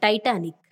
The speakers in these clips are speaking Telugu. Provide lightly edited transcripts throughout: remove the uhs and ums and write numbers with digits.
టైటానిక్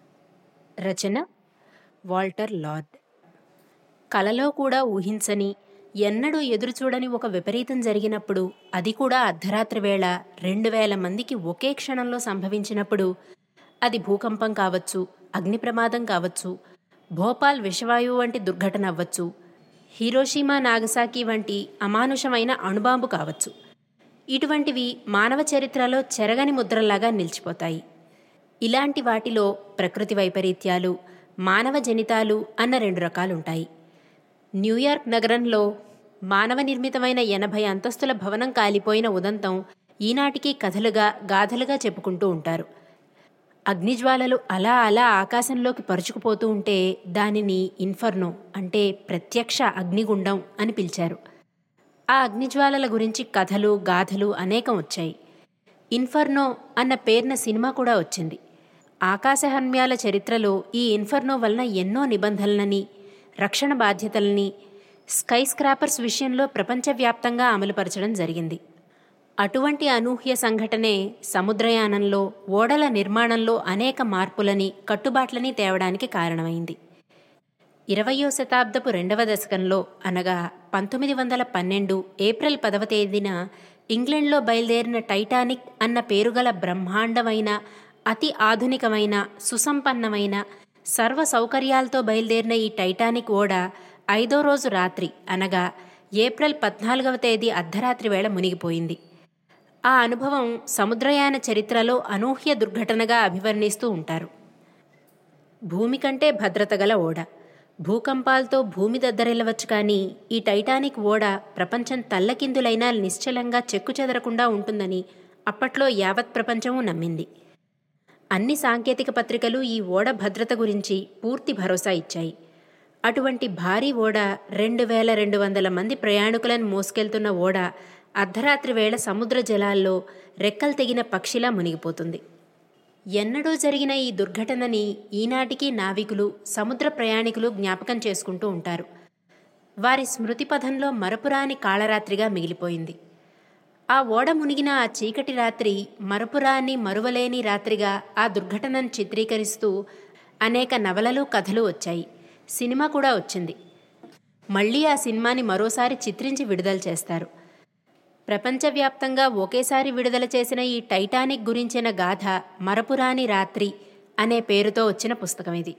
రచన వాల్టర్ లార్డ్. కలలో కూడా ఊహించని, ఎన్నడూ ఎదురుచూడని ఒక విపరీతం జరిగినప్పుడు, అది కూడా అర్ధరాత్రి వేళ 2000 మందికి ఒకే క్షణంలో సంభవించినప్పుడు, అది భూకంపం కావచ్చు, అగ్ని ప్రమాదం కావచ్చు, భోపాల్ విషవాయువు వంటి దుర్ఘటన అవ్వచ్చు, హిరోషిమా నాగసాకి వంటి అమానుషమైన అణుబాంబు కావచ్చు. ఇటువంటివి మానవ చరిత్రలో చెరగని ముద్రలాగా నిలిచిపోతాయి. ఇలాంటి వాటిలో ప్రకృతి వైపరీత్యాలు, మానవ జనితాలు అన్న 2 రకాలుంటాయి. న్యూయార్క్ నగరంలో మానవ నిర్మితమైన 80 అంతస్తుల భవనం కాలిపోయిన ఉదంతం ఈనాటికి కథలుగా, గాథలుగా చెప్పుకుంటూ ఉంటారు. అగ్నిజ్వాలలు అలా అలా ఆకాశంలోకి పరుచుకుపోతూ ఉంటే దానిని ఇన్ఫర్నో, అంటే ప్రత్యక్ష అగ్నిగుండం అని పిలిచారు. ఆ అగ్నిజ్వాలల గురించి కథలు, గాథలు అనేకం వచ్చాయి. ఇన్ఫర్నో అన్న పేరున సినిమా కూడా వచ్చింది. ఆకాశహర్మ్యాల చరిత్రలో ఈ ఇన్ఫర్నో వలన ఎన్నో నిబంధనలని, రక్షణ బాధ్యతలని స్కై స్క్రాపర్స్ విషయంలో ప్రపంచవ్యాప్తంగా అమలుపరచడం జరిగింది. అటువంటి అనూహ్య సంఘటనే సముద్రయానంలో, ఓడల నిర్మాణంలో అనేక మార్పులని, కట్టుబాట్లని తేవడానికి కారణమైంది. 20వ శతాబ్దపు 2వ దశకంలో, అనగా 1912 ఏప్రిల్ 10వ తేదీన ఇంగ్లండ్లో బయలుదేరిన టైటానిక్ అన్న పేరుగల బ్రహ్మాండమైన, అతి ఆధునికమైన, సుసంపన్నమైన, సర్వ సౌకర్యాలతో బయలుదేరిన ఈ టైటానిక్ ఓడ 5వ రోజు రాత్రి, అనగా ఏప్రిల్ 14వ తేదీ అర్ధరాత్రి వేళ మునిగిపోయింది. ఆ అనుభవం సముద్రయాన చరిత్రలో అనూహ్య దుర్ఘటనగా అభివర్ణిస్తూ ఉంటారు. భూమి కంటే భద్రత గల ఓడ, భూకంపాలతో భూమి దద్దరిల్లవచ్చు, కానీ ఈ టైటానిక్ ఓడ ప్రపంచం తల్లకిందులైనా నిశ్చలంగా చెక్కుచెదరకుండా ఉంటుందని అప్పట్లో యావత్ ప్రపంచమూ నమ్మింది. అన్ని సాంకేతిక పత్రికలు ఈ ఓడ భద్రత గురించి పూర్తి భరోసా ఇచ్చాయి. అటువంటి భారీ ఓడ, 2200 మంది ప్రయాణికులను మోసుకెళ్తున్న ఓడ అర్ధరాత్రి వేళ సముద్ర జలాల్లో రెక్కలు తెగిన పక్షిలా మునిగిపోతుంది. ఎన్నడూ జరిగిన ఈ దుర్ఘటనని ఈనాటికి నావికులు, సముద్ర ప్రయాణికులు జ్ఞాపకం చేసుకుంటూ ఉంటారు. వారి స్మృతిపథంలో మరపురాని కాళరాత్రిగా మిగిలిపోయింది. ఆ ఓడ మునిగిన ఆ చీకటి రాత్రి మరపురాని, మరువలేని రాత్రిగా ఆ దుర్ఘటనను చిత్రీకరిస్తూ అనేక నవలలు, కథలు వచ్చాయి. సినిమా కూడా వచ్చింది. మళ్ళీ ఆ సినిమాని మరోసారి చిత్రించి విడుదల చేస్తారు. ప్రపంచవ్యాప్తంగా ఒకేసారి విడుదల చేసిన ఈ టైటానిక్ గురించిన గాథ మరపురాని రాత్రి అనే పేరుతో వచ్చిన పుస్తకం ఇది.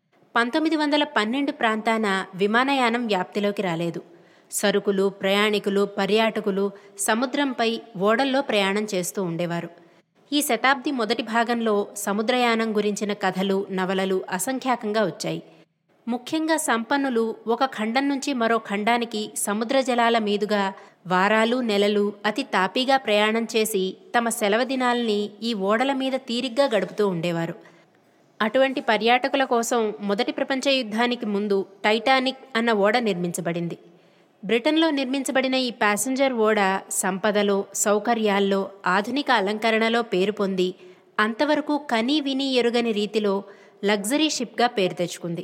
1912 ప్రాంతాన విమానయానం వ్యాప్తిలోకి రాలేదు. సరుకులు, ప్రయాణికులు, పర్యాటకులు సముద్రంపై ఓడల్లో ప్రయాణం చేస్తూ ఉండేవారు. ఈ శతాబ్ది మొదటి భాగంలో సముద్రయానం గురించిన కథలు, నవలలు అసంఖ్యాకంగా వచ్చాయి. ముఖ్యంగా సంపన్నులు ఒక ఖండం నుంచి మరో ఖండానికి సముద్ర జలాల మీదుగా వారాలు, నెలలు అతి తాపీగా ప్రయాణం చేసి తమ సెలవు దినాల్ని ఈ ఓడల మీద తీరిగ్గా గడుపుతూ ఉండేవారు. అటువంటి పర్యాటకుల కోసం మొదటి ప్రపంచ యుద్ధానికి ముందు టైటానిక్ అన్న ఓడ నిర్మించబడింది. బ్రిటన్లో నిర్మించబడిన ఈ ప్యాసింజర్ ఓడ సంపదలో, సౌకర్యాల్లో, ఆధునిక అలంకరణలో పేరు పొంది అంతవరకు కనీ విని ఎరుగని రీతిలో లగ్జరీ షిప్గా పేరు తెచ్చుకుంది.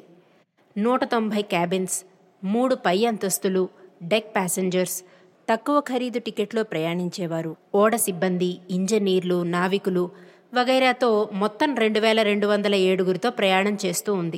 190 క్యాబిన్స్, 3 పై అంతస్తులు, డెక్ ప్యాసింజర్స్, తక్కువ ఖరీదు టికెట్లో ప్రయాణించేవారు, ఓడ సిబ్బంది, ఇంజనీర్లు, నావికులు వగైరాతో మొత్తం 2207 ప్రయాణం చేస్తూ ఉంది.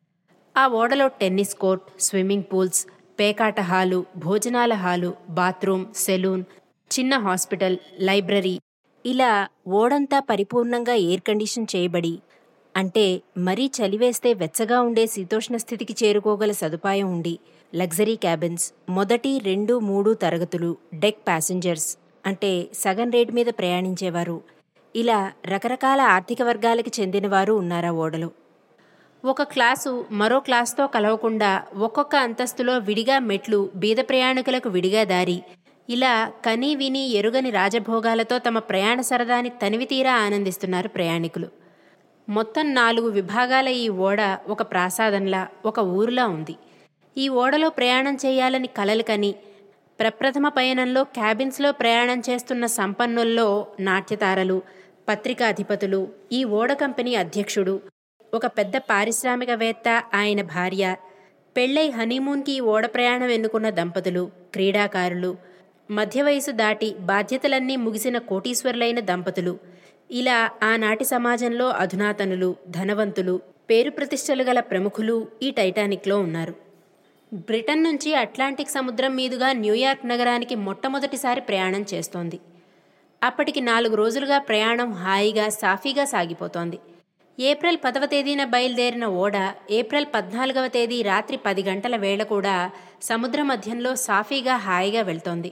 ఆ ఓడలో టెన్నిస్ కోర్ట్, స్విమ్మింగ్ పూల్స్, పేకాట హాలు, భోజనాల హాలు, బాత్రూమ్, సెలూన్, చిన్న హాస్పిటల్, లైబ్రరీ, ఇలా ఓడంతా పరిపూర్ణంగా ఎయిర్ కండిషన్ చేయబడి, అంటే మరీ చలివేస్తే వెచ్చగా ఉండే శీతోష్ణ స్థితికి చేరుకోగల సదుపాయం ఉండి, లగ్జరీ క్యాబిన్స్, మొదటి, 2, 3 తరగతులు, డెక్ ప్యాసింజర్స్, అంటే సగం రేటు మీద ప్రయాణించేవారు, ఇలా రకరకాల ఆర్థిక వర్గాలకి చెందినవారు ఉన్నారా ఓడలో. ఒక క్లాసు మరో క్లాస్తో కలవకుండా ఒక్కొక్క అంతస్తులో విడిగా మెట్లు, బీద ప్రయాణికులకు విడిగా దారి, ఇలా కనీ విని ఎరుగని రాజభోగాలతో తమ ప్రయాణ సరదాని తనివితీరా ఆనందిస్తున్నారు ప్రయాణికులు. మొత్తం 4 విభాగాల ఈ ఓడ ఒక ప్రాసాదంలా, ఒక ఊరులా ఉంది. ఈ ఓడలో ప్రయాణం చేయాలని కలలు కని ప్రప్రథమ పయనంలో క్యాబిన్స్లో ప్రయాణం చేస్తున్న సంపన్నుల్లో నాట్యతారలు, పత్రికాధిపతులు, ఈ ఓడ కంపెనీ అధ్యక్షుడు, ఒక పెద్ద పారిశ్రామికవేత్త, ఆయన భార్య, పెళ్ళై హనీమూన్కి ఈ ఓడ ప్రయాణం ఎన్నుకున్న దంపతులు, క్రీడాకారులు, మధ్య వయసు దాటి బాధ్యతలన్నీ ముగిసిన కోటీశ్వరులైన దంపతులు, ఇలా ఆనాటి సమాజంలో అధునాతనులు, ధనవంతులు, పేరు ప్రతిష్టలు గల ప్రముఖులు ఈ టైటానిక్లో ఉన్నారు. బ్రిటన్ నుంచి అట్లాంటిక్ సముద్రం మీదుగా న్యూయార్క్ నగరానికి మొట్టమొదటిసారి ప్రయాణం చేస్తోంది. అప్పటికి 4 రోజులుగా ప్రయాణం హాయిగా సాఫీగా సాగిపోతోంది. ఏప్రిల్ 10వ తేదీన బయలుదేరిన ఓడ ఏప్రిల్ 14వ తేదీ రాత్రి 10 గంటల వేళ కూడా సముద్ర మధ్యంలో సాఫీగా హాయిగా వెళ్తోంది.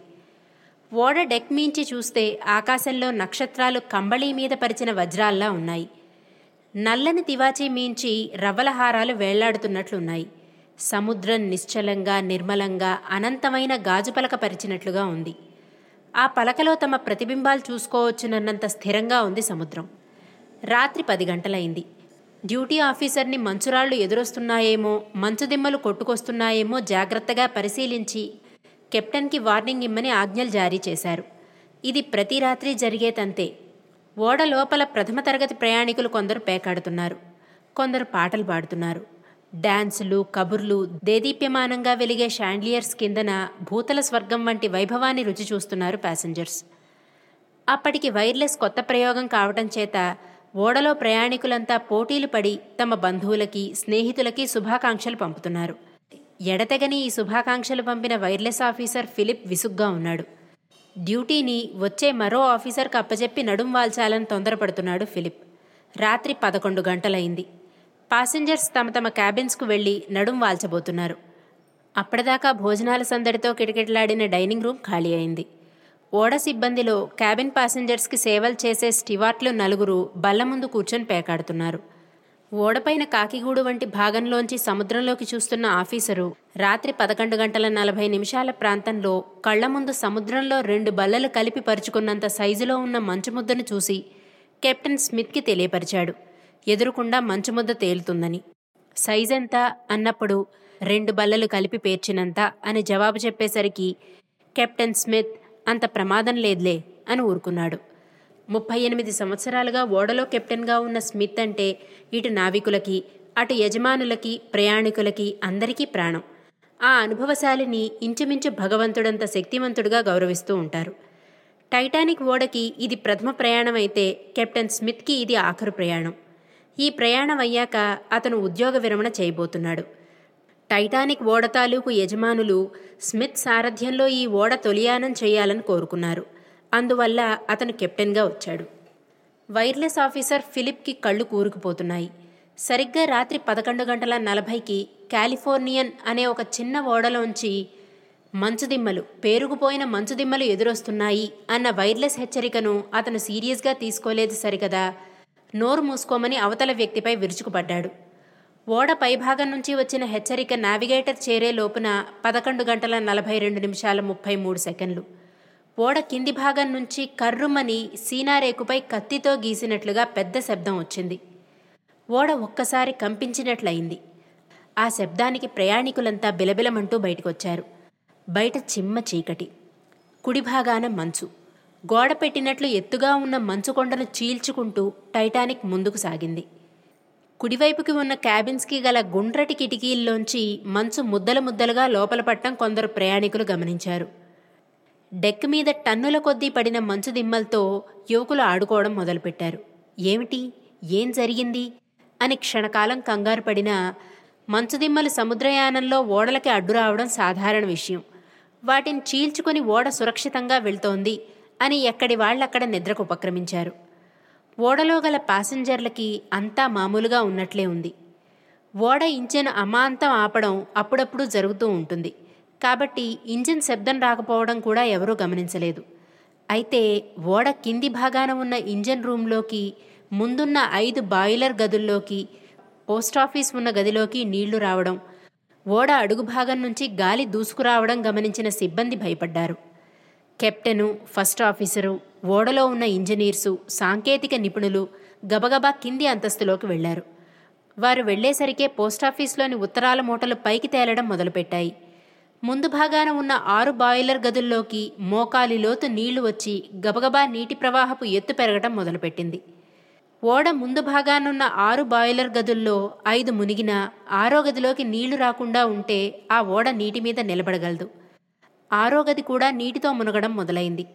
ఓడ డెక్ మీంచి చూస్తే ఆకాశంలో నక్షత్రాలు కంబళీ మీద పరిచిన వజ్రాల్లా ఉన్నాయి. నల్లని తివాచీ మీంచి రవ్వల హారాలు వేళ్లాడుతున్నట్లున్నాయి. సముద్రం నిశ్చలంగా, నిర్మలంగా, అనంతమైన గాజుపలక పరిచినట్లుగా ఉంది. ఆ పలకలో తమ ప్రతిబింబాలు చూసుకోవచ్చునన్నంత స్థిరంగా ఉంది సముద్రం. రాత్రి 10 గంటలైంది. డ్యూటీ ఆఫీసర్ని మంచురాళ్లు ఎదురొస్తున్నాయేమో, మంచుదిమ్మలు కొట్టుకొస్తున్నాయేమో జాగ్రత్తగా పరిశీలించి కెప్టెన్కి వార్నింగ్ ఇమ్మని ఆజ్ఞలు జారీ చేశారు. ఇది ప్రతి రాత్రి జరిగే తంతే. ఓడ లోపల ప్రథమ తరగతి ప్రయాణికులు కొందరు పేకాడుతున్నారు, కొందరు పాటలు పాడుతున్నారు. డాన్సులు, కబుర్లు, దేదీప్యమానంగా వెలిగే షాండ్లియర్స్ కిందన భూతల స్వర్గం వంటి వైభవాన్ని రుచి చూస్తున్నారు ప్యాసింజర్స్. అప్పటికి వైర్లెస్ కొత్త ప్రయోగం కావటం చేత ఓడలో ప్రయాణికులంతా పోటీలు పడి తమ బంధువులకి, స్నేహితులకి శుభాకాంక్షలు పంపుతున్నారు. ఎడతెగని ఈ శుభాకాంక్షలు పంపిన వైర్లెస్ ఆఫీసర్ ఫిలిప్ విసుగ్గా ఉన్నాడు. డ్యూటీని వచ్చే మరో ఆఫీసర్కి అప్పచెప్పి నడుం వాల్చాలని తొందరపడుతున్నాడు ఫిలిప్. రాత్రి 11 గంటలైంది. పాసెంజర్స్ తమ తమ క్యాబిన్స్కు వెళ్లి నడుం వాల్చబోతున్నారు. అప్పటిదాకా భోజనాల సందడితో కిటకిటలాడిన డైనింగ్ రూమ్ ఖాళీ అయింది. ఓడ సిబ్బందిలో క్యాబిన్ పాసెంజర్స్కి సేవలు చేసే స్టివార్ట్లు 4 బల్ల ముందు కూర్చొని పేకాడుతున్నారు. ఓడపైన కాకిగూడు వంటి భాగంలోంచి సముద్రంలోకి చూస్తున్న ఆఫీసరు రాత్రి 11:40 ప్రాంతంలో కళ్ల ముందు సముద్రంలో 2 బల్లలు కలిపి పరుచుకున్నంత సైజులో ఉన్న మంచుముద్దను చూసి కెప్టెన్ స్మిత్కి తెలియపరిచాడు. ఎదురుకుండా మంచుముద్ద తేలుతుందని. సైజెంత అన్నప్పుడు 2 బల్లలు కలిపి పేర్చినంత అని జవాబు చెప్పేసరికి కెప్టెన్ స్మిత్ అంత ప్రమాదం లేదులే అని ఊరుకున్నాడు. 38 సంవత్సరాలుగా ఓడలో కెప్టెన్గా ఉన్న స్మిత్ అంటే ఇటు నావికులకి, అటు యజమానులకి, ప్రయాణికులకి అందరికీ ప్రాణం. ఆ అనుభవశాలిని ఇంచుమించు భగవంతుడంత శక్తివంతుడుగా గౌరవిస్తూ ఉంటారు. టైటానిక్ ఓడకి ఇది ప్రథమ ప్రయాణం అయితే కెప్టెన్ స్మిత్కి ఇది ఆఖరు ప్రయాణం. ఈ ప్రయాణం అయ్యాక అతను ఉద్యోగ విరమణ చేయబోతున్నాడు. టైటానిక్ ఓడ తాలూకు యజమానులు స్మిత్ సారథ్యంలో ఈ ఓడ తొలియానం చేయాలని కోరుకున్నారు. అందువల్ల అతను కెప్టెన్గా వచ్చాడు. వైర్లెస్ ఆఫీసర్ ఫిలిప్కి కళ్ళు కూరుకుపోతున్నాయి. సరిగ్గా రాత్రి 11:40కి కాలిఫోర్నియన్ అనే ఒక చిన్న ఓడలోంచి మంచుదిమ్మలు, పేరుకుపోయిన మంచుదిమ్మలు ఎదురొస్తున్నాయి అన్న వైర్లెస్ హెచ్చరికను అతను సీరియస్గా తీసుకోలేదు సరికదా. నోరు మూసుకోమని అవతల వ్యక్తిపై విరుచుకుపడ్డాడు. ఓడ పైభాగం నుంచి వచ్చిన హెచ్చరిక నావిగేటర్ చేరే లోపున 11:42:33. ఓడ కింది భాగం నుంచి కర్రుమని సీనారేకుపై కత్తితో గీసినట్లుగా పెద్ద శబ్దం వచ్చింది. ఓడ ఒక్కసారి కంపించినట్లయింది. ఆ శబ్దానికి ప్రయాణికులంతా బిలబిలమంటూ బయటకొచ్చారు. బయట చిమ్మ చీకటి, కుడిభాగాన మంచు. గోడ పెట్టినట్లు ఎత్తుగా ఉన్న మంచుకొండను చీల్చుకుంటూ టైటానిక్ ముందుకు సాగింది. కుడివైపుకి ఉన్న క్యాబిన్స్కి గల గుండ్రటి కిటికీల్లోంచి మంచు ముద్దలు ముద్దలుగా లోపల పట్టం కొందరు ప్రయాణికులు గమనించారు. డెక్ మీద టన్నుల కొద్దీ పడిన మంచు దిమ్మలతో యువకులు ఆడుకోవడం మొదలుపెట్టారు. ఏమిటి, ఏం జరిగింది అని క్షణకాలం కంగారు పడినా మంచుదిమ్మలు సముద్రయానంలో ఓడలకి అడ్డురావడం సాధారణ విషయం. వాటిని చీల్చుకొని ఓడ సురక్షితంగా వెళ్తోంది అని ఎక్కడి వాళ్ళక్కడ నిద్రకు ఉపక్రమించారు. ఓడలో గల పాసెంజర్లకి అంతా మామూలుగా ఉన్నట్లే ఉంది. ఓడ ఇంజిన్ అమాంతం ఆపడం అప్పుడప్పుడు జరుగుతూ ఉంటుంది కాబట్టి ఇంజిన్ శబ్దం రాకపోవడం కూడా ఎవరూ గమనించలేదు. అయితే ఓడ కింది భాగాన ఉన్న ఇంజిన్ రూంలోకి, ముందున్న 5 బాయిలర్ గదుల్లోకి, పోస్టాఫీస్ ఉన్న గదిలోకి నీళ్లు రావడం, ఓడ అడుగు భాగం నుంచి గాలి దూసుకురావడం గమనించిన సిబ్బంది భయపడ్డారు. కెప్టెను, ఫస్ట్ ఆఫీసరు, ఓడలో ఉన్న ఇంజనీర్సు, సాంకేతిక నిపుణులు గబగబా కింది అంతస్తులోకి వెళ్లారు. వారు వెళ్లేసరికే పోస్టాఫీస్లోని ఉత్తరాల మూటలు పైకి తేలడం మొదలుపెట్టాయి. ముందు భాగాన ఉన్న 6 బాయిలర్ గదుల్లోకి మోకాలి లోతు నీళ్లు వచ్చి గబగబా నీటి ప్రవాహపు ఎత్తు పెరగటం మొదలుపెట్టింది. ఓడ ముందు భాగానున్న 6 బాయిలర్ గదుల్లో 5 మునిగినా 6వ గదిలోకి నీళ్లు రాకుండా ఉంటే ఆ ఓడ నీటి మీద నిలబడగలదు. 6వ గది కూడా నీటితో మునగడం మొదలైంది.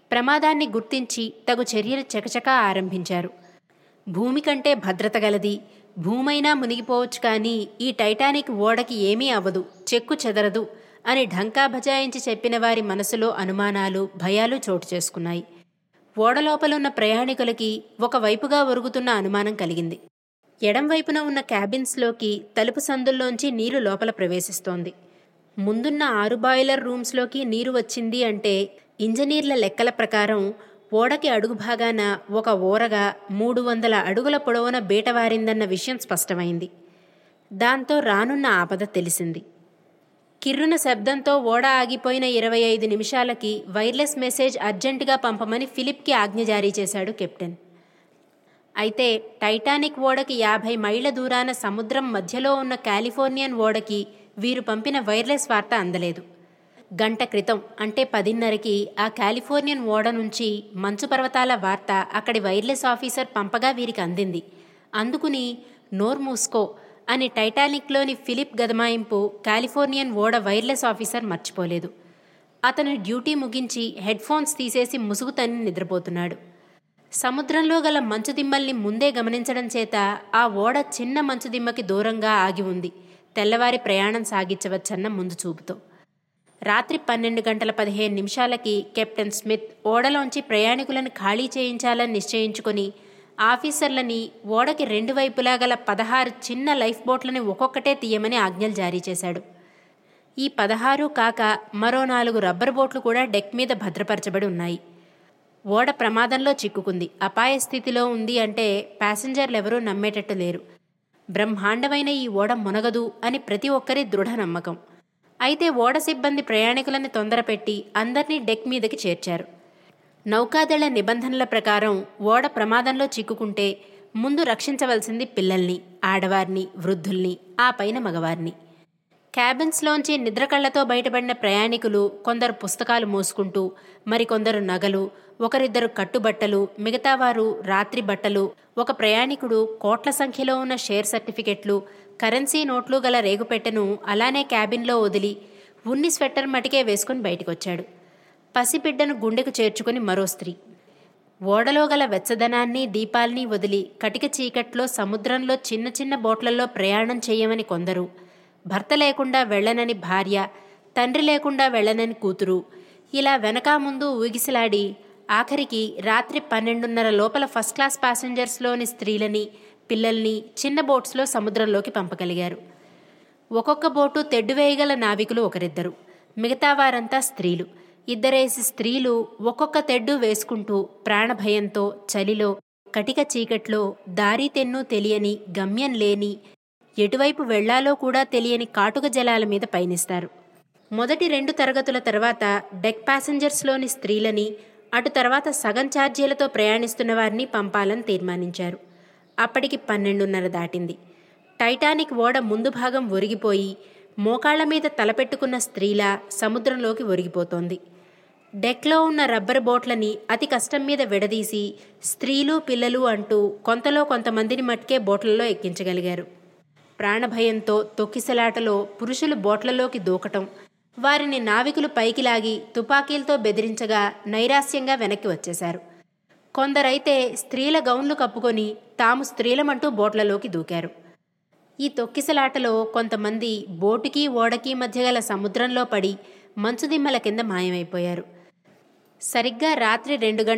ప్రమాదాన్ని గుర్తించి తగు చర్యలు చకచకా ఆరంభించారు. భూమి కంటే భద్రత గలది, భూమైనా మునిగిపోవచ్చు, కానీ ఈ టైటానిక్ ఓడకి ఏమీ అవ్వదు, చెక్కు చెదరదు అని ఢంకా బజాయించి చెప్పిన వారి మనసులో అనుమానాలు, భయాలు చోటు చేసుకున్నాయి. ఓడలోపలున్న ప్రయాణికులకి ఒకవైపుగా ఒరుగుతున్న అనుమానం కలిగింది. ఎడంవైపున ఉన్న క్యాబిన్స్లోకి తలుపు సందుల్లోంచి నీరు లోపల ప్రవేశిస్తోంది. ముందున్న 6 బాయిలర్ రూమ్స్లోకి నీరు వచ్చింది అంటే ఇంజనీర్ల లెక్కల ప్రకారం ఓడకి అడుగు భాగాన ఒక ఊరగా 300 అడుగుల పొడవున బీటవారిందన్న విషయం స్పష్టమైంది. దాంతో రానున్న ఆపద తెలిసింది. కిర్రున శబ్దంతో ఓడ ఆగిపోయిన 25 నిమిషాలకి వైర్లెస్ మెసేజ్ అర్జెంటుగా పంపమని ఫిలిప్కి ఆజ్ఞ జారీ చేశాడు కెప్టెన్. అయితే టైటానిక్ ఓడకి 50 మైళ్ల దూరాన సముద్రం మధ్యలో ఉన్న కాలిఫోర్నియన్ ఓడకి వీరు పంపిన వైర్లెస్ వార్త అందలేదు. గంట క్రితం అంటే 10:30కి ఆ కాలిఫోర్నియన్ ఓడ నుంచి మంచు పర్వతాల వార్త అక్కడి వైర్లెస్ ఆఫీసర్ పంపగా వీరికి అందింది. అందుకుని నోర్ మూస్కో అని టైటానిక్లోని ఫిలిప్ గదమాయింపు కాలిఫోర్నియన్ ఓడ వైర్లెస్ ఆఫీసర్ మర్చిపోలేదు. అతను డ్యూటీ ముగించి హెడ్ఫోన్స్ తీసేసి ముసుగు తన్ని నిద్రపోతున్నాడు. సముద్రంలో గల మంచుదిమ్మల్ని ముందే గమనించడం చేత ఆ ఓడ చిన్న మంచుదిమ్మకి దూరంగా ఆగి ఉంది, తెల్లవారి ప్రయాణం సాగించవచ్చన్న ముందు చూపుతో. రాత్రి 12:15 కెప్టెన్ స్మిత్ ఓడలోంచి ప్రయాణికులను ఖాళీ చేయించాలని నిశ్చయించుకొని ఆఫీసర్లని ఓడకి 2 వైపులా గల 16 చిన్న లైఫ్ బోట్లని ఒక్కొక్కటే తీయమని ఆజ్ఞలు జారీ చేశాడు. ఈ 16 కాక మరో 4 రబ్బర్ బోట్లు కూడా డెక్ మీద భద్రపరచబడి ఉన్నాయి. ఓడ ప్రమాదంలో చిక్కుకుంది, అపాయ స్థితిలో ఉంది అంటే ప్యాసింజర్లెవరూ నమ్మేటట్టు లేరు. బ్రహ్మాండమైన ఈ ఓడ మునగదు అని ప్రతి ఒక్కరి దృఢ నమ్మకం. అయితే ఓడ సిబ్బంది ప్రయాణికులని తొందరపెట్టి అందర్నీ డెక్ మీదకి చేర్చారు. నౌకాదళ నిబంధనల ప్రకారం ఓడ ప్రమాదంలో చిక్కుకుంటే ముందు రక్షించవలసింది పిల్లల్ని, ఆడవారిని, వృద్ధుల్ని, ఆ పైన మగవారిని. క్యాబిన్స్లోంచి నిద్రకళ్లతో బయటపడిన ప్రయాణికులు కొందరు పుస్తకాలు మోసుకుంటూ, మరికొందరు నగలు, ఒకరిద్దరు కట్టుబట్టలు, మిగతావారు రాత్రి బట్టలు, ఒక ప్రయాణికుడు కోట్ల సంఖ్యలో ఉన్న షేర్ సర్టిఫికెట్లు, కరెన్సీ నోట్లు గల రేగుపెట్టెను అలానే క్యాబిన్లో వదిలి ఉన్ని స్వెట్టర్ మటికే వేసుకుని బయటికొచ్చాడు. పసిబిడ్డను గుండెకు చేర్చుకుని మరో స్త్రీ. ఓడలో గల వెచ్చదనాన్ని, దీపాల్ని వదిలి కటిక చీకట్లో సముద్రంలో చిన్న చిన్న బోట్లలో ప్రయాణం చేయమని కొందరు, భర్త లేకుండా వెళ్లనని భార్య, తండ్రి లేకుండా వెళ్లనని కూతురు, ఇలా వెనకా ముందు ఊగిసలాడి ఆఖరికి రాత్రి 12:30 లోపల ఫస్ట్ క్లాస్ ప్యాసింజర్స్లోని స్త్రీలని, పిల్లల్ని చిన్న బోట్స్లో సముద్రంలోకి పంపగలిగారు. ఒక్కొక్క బోటు తెడ్డువేయగల నావికులు ఒకరిద్దరు, మిగతా వారంతా స్త్రీలు. 2 స్త్రీలు ఒక్కొక్క తెడ్డు వేసుకుంటూ ప్రాణభయంతో చలిలో, కటిక చీకట్లో, దారి తెన్ను తెలియని, గమ్యం లేని, ఎటువైపు వెళ్లాలో కూడా తెలియని కాటుక జలాల మీద పయనిస్తారు. మొదటి 2 తరగతుల తర్వాత డెక్ ప్యాసింజర్స్లోని స్త్రీలని, అటు తర్వాత సగం ఛార్జీలతో ప్రయాణిస్తున్న వారిని పంపాలని తీర్మానించారు. అప్పటికి 12:30 దాటింది. టైటానిక్ ఓడ ముందు భాగం ఒరిగిపోయి మోకాళ్ల మీద తలపెట్టుకున్న స్త్రీలా సముద్రంలోకి ఒరిగిపోతోంది. డెక్లో ఉన్న రబ్బర్ బోట్లని అతి కష్టం మీద విడదీసి స్త్రీలు, పిల్లలు అంటూ కొంతలో కొంతమందిని మట్కే బోట్లలో ఎక్కించగలిగారు. ప్రాణభయంతో తొక్కిసలాటలో పురుషులు బోట్లలోకి దూకటం, వారిని నావికులు పైకి లాగి తుపాకీలతో బెదిరించగా నైరాస్యంగా వెనక్కి వచ్చేశారు. కొందరైతే స్త్రీల గౌన్లు కప్పుకొని తాము స్త్రీలమంటూ బోట్లలోకి దూకారు. ఈ తొక్కిసలాటలో కొంతమంది బోటుకి ఓడకి మధ్య గల సముద్రంలో పడి మంచుదిమ్మల కింద మాయమైపోయారు. సరిగ్గా రాత్రి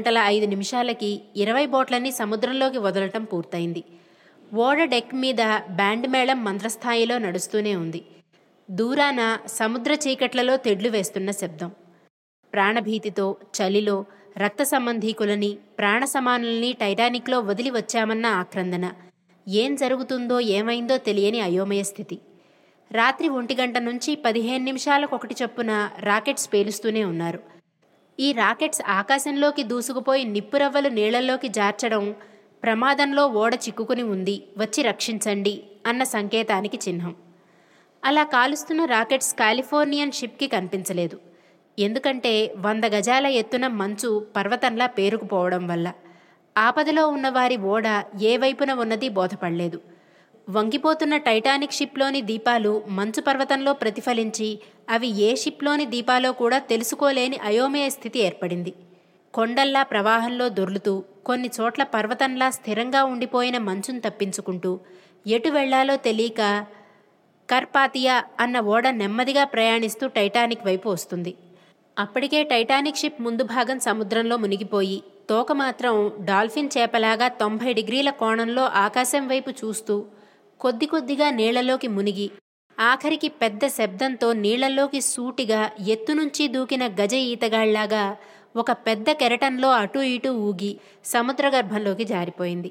2:05 20 బోట్లని సముద్రంలోకి వదలటం పూర్తయింది. ఓడ డెక్ మీద బ్యాండ్ మేళం మంత్రస్థాయిలో నడుస్తూనే ఉంది. దూరాన సముద్ర చీకట్లలో తెడ్లు వేస్తున్న శబ్దం. ప్రాణభీతితో, చలిలో రక్త సంబంధీకులని, ప్రాణ సమానుల్ని టైటానిక్లో వదిలి వచ్చామన్న ఆక్రందన, ఏం జరుగుతుందో ఏమైందో తెలియని అయోమయ స్థితి. రాత్రి 1 నుంచి 15 నిమిషాలకొకటి చొప్పున రాకెట్స్ పేలుస్తూనే ఉన్నారు. ఈ రాకెట్స్ ఆకాశంలోకి దూసుకుపోయి నిప్పురవ్వలు నీళ్లలోకి జార్చడం ప్రమాదంలో ఓడ చిక్కుకుని ఉంది, వచ్చి రక్షించండి అన్న సంకేతానికి చిహ్నం. అలా కాలుస్తున్న రాకెట్స్ కాలిఫోర్నియన్ షిప్కి కనిపించలేదు. ఎందుకంటే 100 గజాల ఎత్తున మంచు పర్వతంలా పేరుకుపోవడం వల్ల. ఆపదలో ఉన్నవారి ఓడ ఏ వైపున ఉన్నది బోధపడలేదు. వంగిపోతున్న టైటానిక్ షిప్లోని దీపాలు మంచు పర్వతంలో ప్రతిఫలించి అవి ఏ షిప్లోని దీపాలో కూడా తెలుసుకోలేని అయోమయ స్థితి ఏర్పడింది. కొండల్లా ప్రవాహంలో దొర్లుతూ, కొన్ని చోట్ల పర్వతంలా స్థిరంగా ఉండిపోయిన మంచును తప్పించుకుంటూ ఎటు వెళ్లాలో తెలియక కర్పాతియా అన్న ఓడ నెమ్మదిగా ప్రయాణిస్తూ టైటానిక్ వైపు వస్తుంది. అప్పటికే టైటానిక్ షిప్ ముందు భాగం సముద్రంలో మునిగిపోయి, తోక మాత్రం డాల్ఫిన్ చేపలాగా 90 డిగ్రీల కోణంలో ఆకాశం వైపు చూస్తూ కొద్ది కొద్దిగా నీళ్లలోకి మునిగి, ఆఖరికి పెద్ద శబ్దంతో నీళ్లలోకి సూటిగా ఎత్తునుంచి దూకిన గజ ఈతగాళ్లాగా ఒక పెద్ద కెరటంలో అటూ ఇటూ ఊగి సముద్రగర్భంలోకి జారిపోయింది.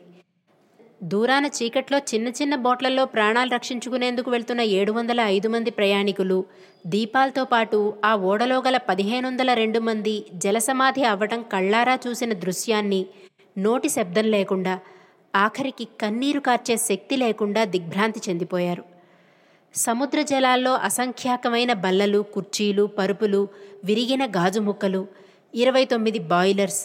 దూరాన చీకట్లో చిన్న చిన్న బోట్లలో ప్రాణాలు రక్షించుకునేందుకు వెళ్తున్న 705 మంది ప్రయాణికులు, దీపాలతో పాటు ఆ ఓడలో గల 1502 మంది జలసమాధి అవ్వటం కళ్ళారా చూసిన దృశ్యాన్ని నోటి శబ్దం లేకుండా, ఆఖరికి కన్నీరు కార్చే శక్తి లేకుండా దిగ్భ్రాంతి చెందిపోయారు. సముద్ర జలాల్లో అసంఖ్యాకమైన బల్లలు, కుర్చీలు, పరుపులు, విరిగిన గాజు ముక్కలు, 29 బాయిలర్స్,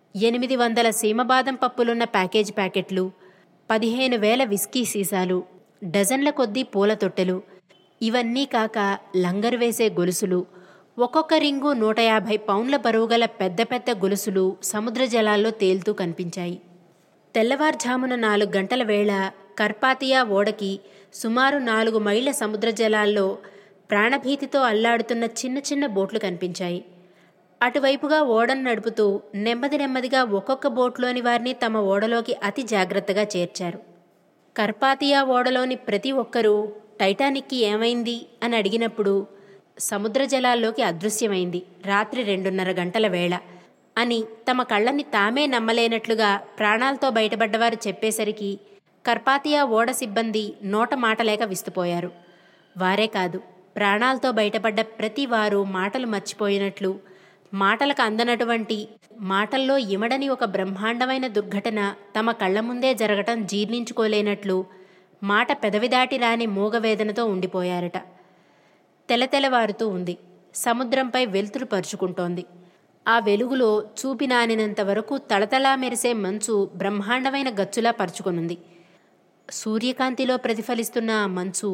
800 సీమబాదం పప్పులున్న ప్యాకేజ్ ప్యాకెట్లు, 15,000 విస్కీ సీసాలు, డజన్ల కొద్దీ పూల తొట్టెలు, ఇవన్నీ కాక లంగరు వేసే గొలుసులు, ఒక్కొక్క రింగు 150 పౌండ్ల బరువుగల పెద్ద పెద్ద గొలుసులు సముద్ర జలాల్లో తేలుతూ కనిపించాయి. తెల్లవారుఝామున 4 గంటల వేళ కర్పాతియా ఓడకి సుమారు 4 మైళ్ళ సముద్ర జలాల్లో ప్రాణభీతితో అల్లాడుతున్న చిన్న చిన్న బోట్లు కనిపించాయి. అటువైపుగా ఓడను నడుపుతూ నెమ్మది నెమ్మదిగా ఒక్కొక్క బోట్లోని వారిని తమ ఓడలోకి అతి జాగ్రత్తగా చేర్చారు. కర్పాతియా ఓడలోని ప్రతి ఒక్కరూ టైటానిక్కి ఏమైంది అని అడిగినప్పుడు, సముద్ర జలాల్లోకి అదృశ్యమైంది, రాత్రి 2:30 గంటల వేళ అని తమ కళ్ళని తామే నమ్మలేనట్లుగా ప్రాణాలతో బయటపడ్డవారు చెప్పేసరికి కర్పాతియా ఓడ సిబ్బంది నోట మాటలేక విస్తుపోయారు. వారే కాదు, ప్రాణాలతో బయటపడ్డ ప్రతి వారు మాటలు మర్చిపోయినట్లు, మాటలకు అందనటువంటి, మాటల్లో ఇమడని ఒక బ్రహ్మాండమైన దుర్ఘటన తమ కళ్ల ముందే జరగటం జీర్ణించుకోలేనట్లు మాట పెదవి దాటి రాని మూగవేదనతో ఉండిపోయారట. తెలతెలవారుతూ ఉంది. సముద్రంపై వెలుతురు పరుచుకుంటోంది. ఆ వెలుగులో చూపినానినంత వరకు తళతళా మెరిసే మంచు బ్రహ్మాండమైన గచ్చులా పరుచుకొనుంది. సూర్యకాంతిలో ప్రతిఫలిస్తున్న ఆ మంచు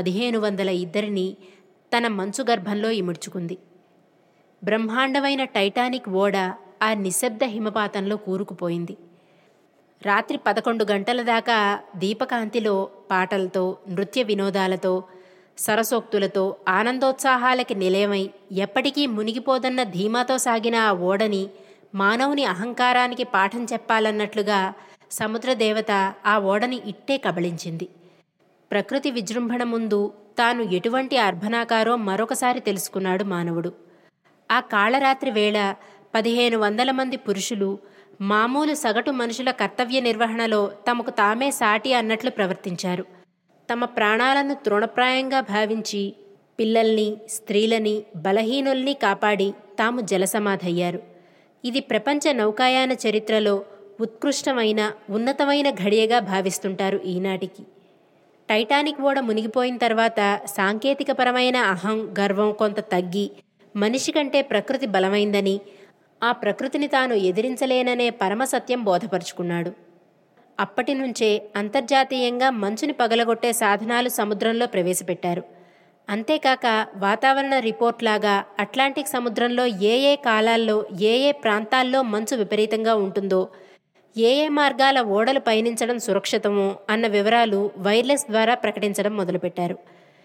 1502 తన మంచు గర్భంలో ఇముడ్చుకుంది. బ్రహ్మాండమైన టైటానిక్ ఓడ ఆ నిశ్శబ్ద హిమపాతంలో కూరుకుపోయింది. రాత్రి 11 గంటల దాకా దీపకాంతిలో, పాటలతో, నృత్య వినోదాలతో, సరసోక్తులతో, ఆనందోత్సాహాలకి నిలయమై ఎప్పటికీ మునిగిపోదన్న ధీమాతో సాగిన ఆ ఓడని మానవుని అహంకారానికి పాఠం చెప్పాలన్నట్లుగా సముద్రదేవత ఆ ఓడని ఇట్టే కబళించింది. ప్రకృతి విజృంభణ ముందు తాను ఎటువంటి అర్భనాకారో మరొకసారి తెలుసుకున్నాడు మానవుడు. ఆ కాళరాత్రి వేళ 1500 మంది పురుషులు మామూలు సగటు మనుషుల కర్తవ్య నిర్వహణలో తమకు తామే సాటి అన్నట్లు ప్రవర్తించారు. తమ ప్రాణాలను తృణప్రాయంగా భావించి పిల్లల్ని, స్త్రీలని, బలహీనుల్ని కాపాడి తాము జలసమాధయ్యారు. ఇది ప్రపంచ నౌకాయాన చరిత్రలో ఉత్కృష్టమైన, ఉన్నతమైన ఘడియగా భావిస్తుంటారు ఈనాటికి. టైటానిక్ ఓడ మునిగిపోయిన తర్వాత సాంకేతికపరమైన అహం, గర్వం కొంత తగ్గి మనిషి కంటే ప్రకృతి బలమైందని, ఆ ప్రకృతిని తాను ఎదిరించలేననే పరమసత్యం బోధపరుచుకున్నాడు. అప్పటి నుంచే అంతర్జాతీయంగా మంచుని పగలగొట్టే సాధనాలు సముద్రంలో ప్రవేశపెట్టారు. అంతేకాక వాతావరణ రిపోర్ట్లాగా అట్లాంటిక్ సముద్రంలో ఏ ఏ కాలాల్లో ఏ ఏ ప్రాంతాల్లో మంచు విపరీతంగా ఉంటుందో, ఏ ఏ మార్గాల ఓడలు పయనించడం సురక్షితమో అన్న వివరాలు వైర్లెస్ ద్వారా ప్రకటించడం మొదలుపెట్టారు.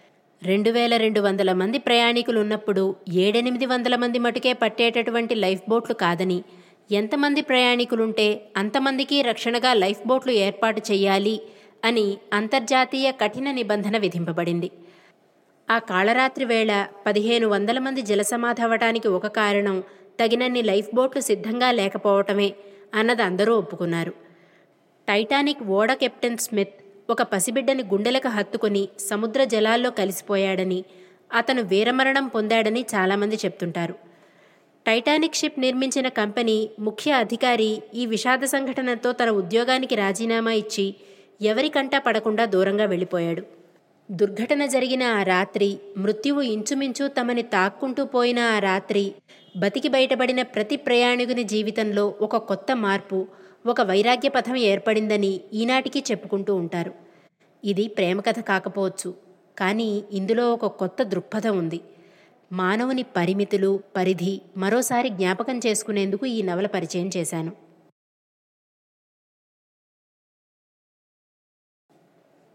2200 మంది ప్రయాణికులు ఉన్నప్పుడు 700-800 మంది మటుకే పట్టేటటువంటి లైఫ్ బోట్లు కాదని, ఎంతమంది ప్రయాణికులుంటే అంతమందికి రక్షణగా లైఫ్ బోట్లు ఏర్పాటు చేయాలి అని అంతర్జాతీయ కఠిన నిబంధన విధింపబడింది. ఆ కాళరాత్రి వేళ 1500 మంది జలసమాధవటానికి ఒక కారణం తగినన్ని లైఫ్ బోట్లు సిద్ధంగా లేకపోవటమే అన్నది అందరూ ఒప్పుకున్నారు. టైటానిక్ ఓడ కెప్టెన్ స్మిత్ ఒక పసిబిడ్డని గుండెలకు హత్తుకుని సముద్ర జలాల్లో కలిసిపోయాడని, అతను వీరమరణం పొందాడని చాలామంది చెప్తుంటారు. టైటానిక్ షిప్ నిర్మించిన కంపెనీ ముఖ్య అధికారి ఈ విషాద సంఘటనతో తన ఉద్యోగానికి రాజీనామా ఇచ్చి ఎవరికంటా పడకుండా దూరంగా వెళ్ళిపోయాడు. దుర్ఘటన జరిగిన ఆ రాత్రి, మృత్యువు ఇంచుమించు తమని తాక్కుంటూ పోయిన ఆ రాత్రి, బతికి బయటపడిన ప్రతి ప్రయాణికుని జీవితంలో ఒక కొత్త మార్పు, ఒక వైరాగ్య పథం ఏర్పడిందని ఈనాటికి చెప్పుకుంటూ ఉంటారు. ఇది ప్రేమ కథ కాకపోవచ్చు, కానీ ఇందులో ఒక కొత్త దృక్పథం ఉంది. మానవుని పరిమితులు, పరిధి మరోసారి జ్ఞాపకం చేసుకునేందుకు ఈ నవల పరిచయం చేశాను.